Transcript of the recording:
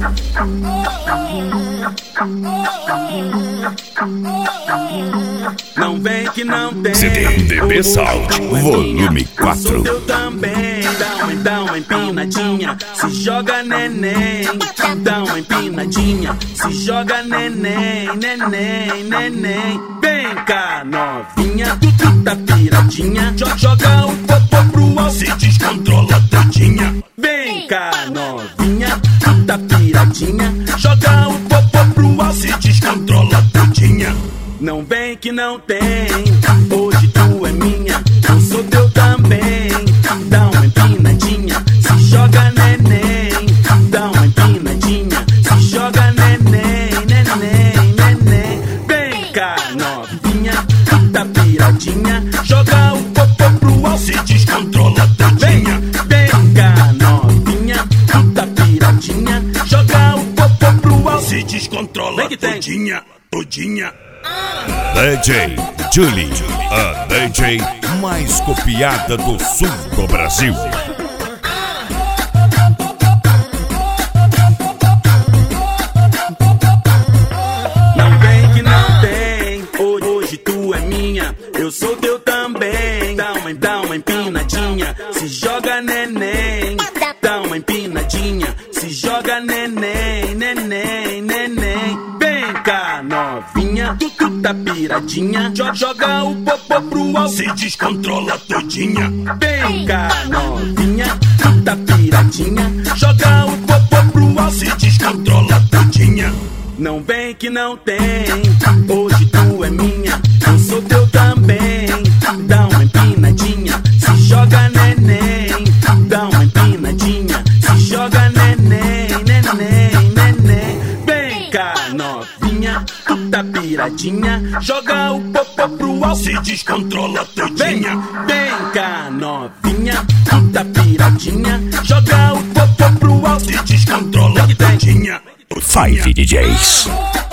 Não vem que não tem. CDB Sound, volume 4. Eu também. Dá uma empinadinha, se joga neném. Dá uma empinadinha, se joga neném, neném, neném. Vem cá, novinha, tu tá piradinha. Joga o popô pro alto, se descontrola todinha. Vem cá, novinha, tu tá piradinha. Joga o popô pro alto, se descontrola todinha. Não vem que não tem, hoje tu é minha, eu sou teu também. Dá uma empinadinha, se joga neném. Dá uma empinadinha, se joga neném, neném, neném. Vem cá, novinha, tu tá piradinha. Joga o popô pro alto, se descontrola todinha. Vem cá, novinha, tu tá piradinha. Joga o popô pro alto, se descontrola todinha, todinha. DJ Julie, a DJ mais copiada do sul do Brasil. Não vem que não tem, hoje tu é minha, eu sou teu também. Dá uma empinadinha, se joga neném. Dá uma empinadinha, se joga neném, neném, neném. Vem cá, novinha, tu tá piradinha. Joga o popô pro alto, se descontrola todinha. Vem cá, novinha, tu tá piradinha. Joga o popô pro alto, se descontrola todinha. Não vem que não tem, hoje tu é minha, eu sou teu também. Dá uma empinadinha, se joga neném. Dá uma empinadinha, se joga neném, neném, neném. Vem cá, novinha, tu tá piradinha. Joga o popô pro alto, se descontrola todinha. Vem cá, novinha, tu tá piradinha. Joga o popô pro alto, se descontrola todinha. 5 DJs.